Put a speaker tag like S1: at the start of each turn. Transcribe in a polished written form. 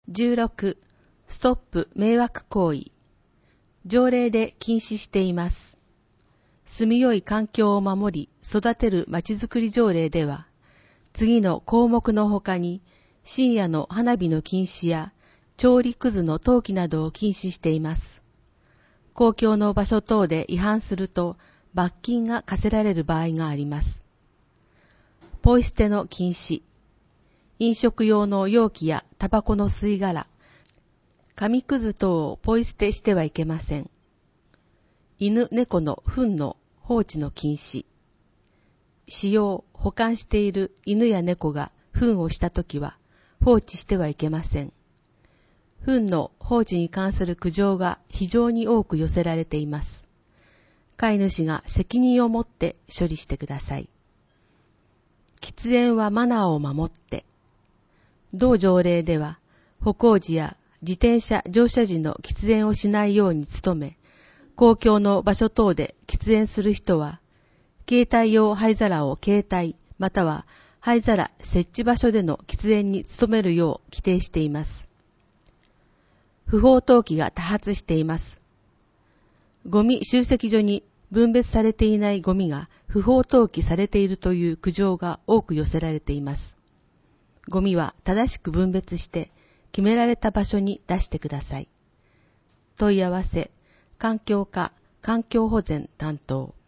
S1: 16. ストップ迷惑行為。条例で禁止しています。住みよい環境を守り育てるまちづくり条例では、次の項目の他に深夜の花火の禁止や調理くずの投棄などを禁止しています。公共の場所等で違反すると罰金が課せられる場合があります。ポイ捨ての禁止。飲食用の容器やタバコの吸い殻、紙くず等をポイ捨てしてはいけません。犬、猫の糞の放置の禁止。使用、保管している犬や猫が糞をしたときは放置してはいけません。糞の放置に関する苦情が非常に多く寄せられています。飼い主が責任を持って処理してください。喫煙はマナーを守って。同条例では、歩行時や自転車乗車時の喫煙をしないように努め、公共の場所等で喫煙する人は、携帯用灰皿を携帯または灰皿設置場所での喫煙に努めるよう規定しています。不法投棄が多発しています。ゴミ集積所に分別されていないゴミが不法投棄されているという苦情が多く寄せられています。ゴミは正しく分別して決められた場所に出してください。問い合わせ、環境課環境保全担当。